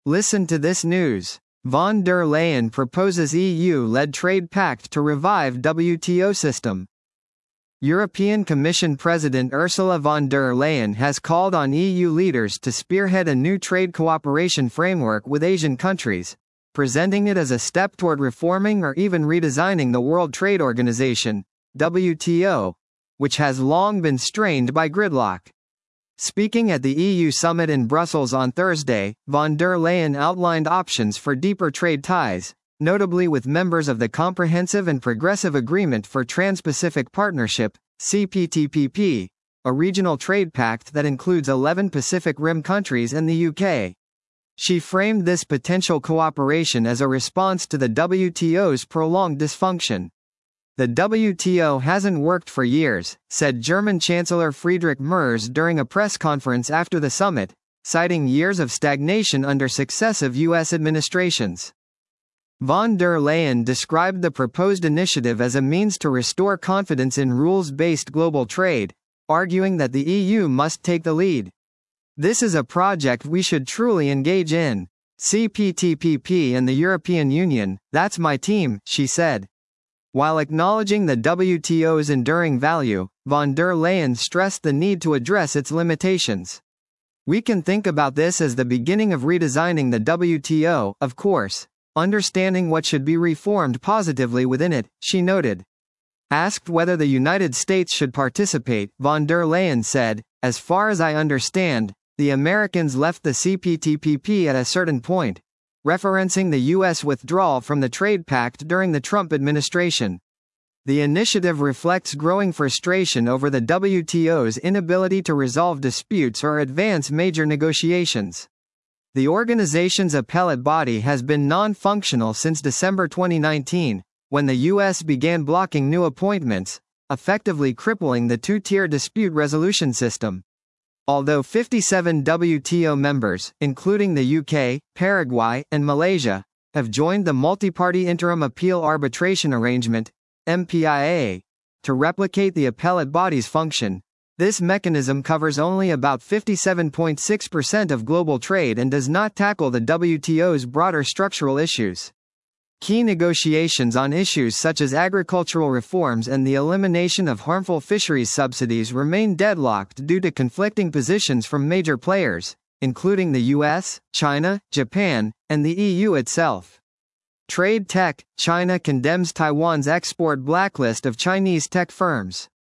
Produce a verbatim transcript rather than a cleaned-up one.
Listen to this news. Von der Leyen proposes E U-led trade pact to revive W T O system. European Commission President Ursula von der Leyen has called on E U leaders to spearhead a new trade cooperation framework with Asian countries, presenting it as a step toward reforming or even redesigning the World Trade Organization, W T O, which has long been strained by gridlock. Speaking at the E U summit in Brussels on Thursday, von der Leyen outlined options for deeper trade ties, notably with members of the Comprehensive and Progressive Agreement for Trans-Pacific Partnership, C P T P P, a regional trade pact that includes eleven Pacific Rim countries and the U K. She framed this potential cooperation as a response to the W T O's prolonged dysfunction. The W T O hasn't worked for years, said German Chancellor Friedrich Merz during a press conference after the summit, citing years of stagnation under successive U S administrations. Von der Leyen described the proposed initiative as a means to restore confidence in rules-based global trade, arguing that the E U must take the lead. This is a project we should truly engage in. C P T P P and the European Union, that's my team, she said. While acknowledging the W T O's enduring value, von der Leyen stressed the need to address its limitations. We can think about this as the beginning of redesigning the W T O, of course, understanding what should be reformed positively within it, she noted. Asked whether the United States should participate, von der Leyen said, "As far as I understand, the Americans left the C P T P P at a certain point," referencing the U S withdrawal from the trade pact during the Trump administration. The initiative reflects growing frustration over the W T O's inability to resolve disputes or advance major negotiations. The organization's appellate body has been non-functional since December twenty nineteen, when the U S began blocking new appointments, effectively crippling the two-tier dispute resolution system. Although fifty-seven W T O members, including the U K, Paraguay, and Malaysia, have joined the Multi-Party Interim Appeal Arbitration Arrangement, M P I A, to replicate the appellate body's function, this mechanism covers only about fifty-seven point six percent of global trade and does not tackle the W T O's broader structural issues. Key negotiations on issues such as agricultural reforms and the elimination of harmful fisheries subsidies remain deadlocked due to conflicting positions from major players, including the U S, China, Japan, and the E U itself. Trade Tech, China condemns Taiwan's export blacklist of Chinese tech firms.